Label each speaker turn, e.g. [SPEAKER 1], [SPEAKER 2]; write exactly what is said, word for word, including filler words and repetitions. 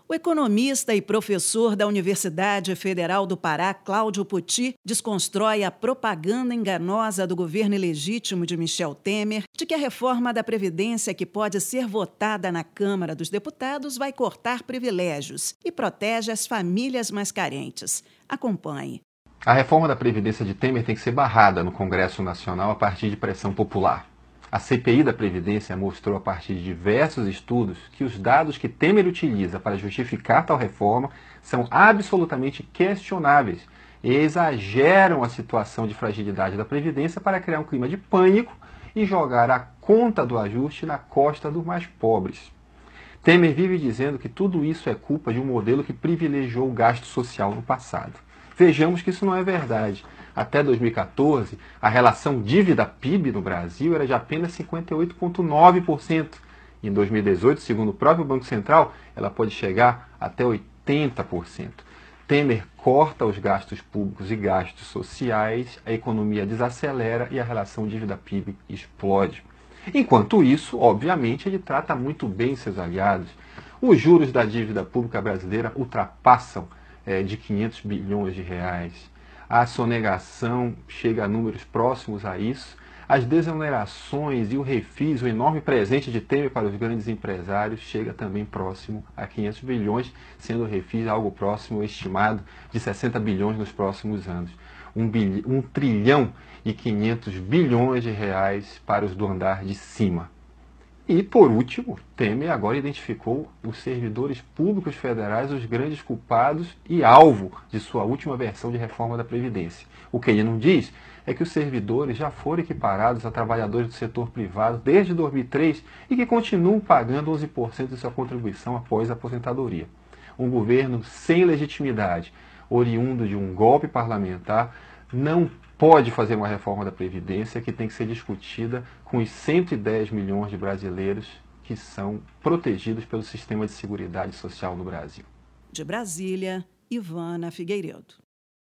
[SPEAKER 1] O economista e professor da Universidade Federal do Pará, Cláudio Poti, desconstrói a propaganda enganosa do governo ilegítimo de Michel Temer de que a reforma da Previdência que pode ser votada na Câmara dos Deputados vai cortar privilégios e protege as famílias mais carentes. Acompanhe.
[SPEAKER 2] A reforma da Previdência de Temer tem que ser barrada no Congresso Nacional a partir de pressão popular. A C P I da Previdência mostrou a partir de diversos estudos que os dados que Temer utiliza para justificar tal reforma são absolutamente questionáveis e exageram a situação de fragilidade da Previdência para criar um clima de pânico e jogar a conta do ajuste na costa dos mais pobres. Temer vive dizendo que tudo isso é culpa de um modelo que privilegiou o gasto social no passado. Vejamos que isso não é verdade. Até dois mil e quatorze, a relação dívida-P I B no Brasil era de apenas cinquenta e oito vírgula nove por cento. Em dois mil e dezoito, segundo o próprio Banco Central, ela pode chegar até oitenta por cento. Temer corta os gastos públicos e gastos sociais, a economia desacelera e a relação dívida-P I B explode. Enquanto isso, obviamente, ele trata muito bem seus aliados. Os juros da dívida pública brasileira ultrapassam é, de quinhentos bilhões de reais. A sonegação chega a números próximos a isso. As desonerações e o refis, o enorme presente de Temer para os grandes empresários, chega também próximo a quinhentos bilhões, sendo o refis algo próximo, estimado, de sessenta bilhões nos próximos anos. Um, bilhão, um trilhão e quinhentos bilhões de reais para os do andar de cima. E, por último, Temer agora identificou os servidores públicos federais os grandes culpados e alvo de sua última versão de reforma da Previdência. O que ele não diz é que os servidores já foram equiparados a trabalhadores do setor privado desde dois mil e três e que continuam pagando onze por cento de sua contribuição após a aposentadoria. Um governo sem legitimidade, oriundo de um golpe parlamentar, não pode fazer uma reforma da Previdência que tem que ser discutida com os cento e dez milhões de brasileiros que são protegidos pelo sistema de seguridade social no Brasil.
[SPEAKER 1] De Brasília, Ivana Figueiredo.